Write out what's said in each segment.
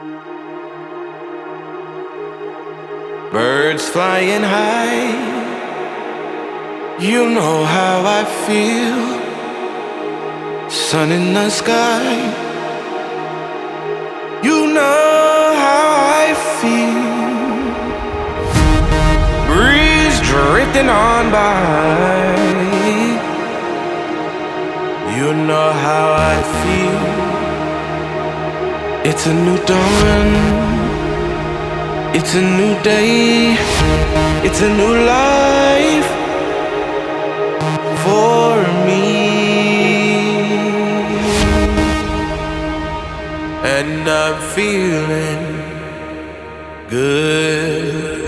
Birds flying high, you know how I feel. Sun in the sky, you know how I feel. Breeze drifting on by, you know how I feel. It's a new dawn, it's a new day, it's a new life for me. And I'm feeling good.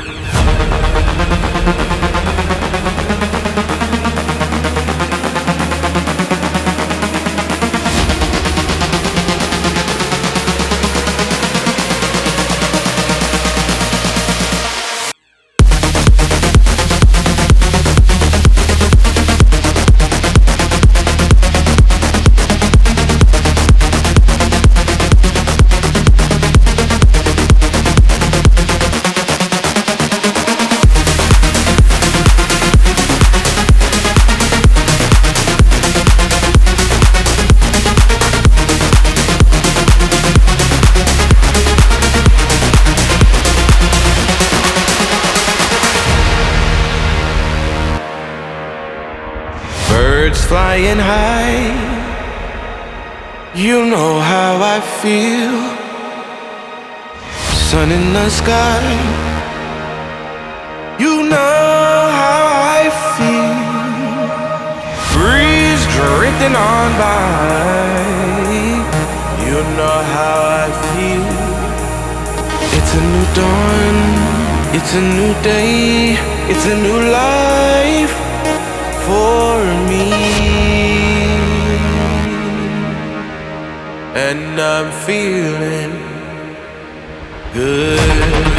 Birds flying high, you know how I feel. Sun in the sky, you know how I feel. Breeze drifting on by, you know how I feel. It's a new dawn, it's a new day, it's a new life for me. And I'm feeling good.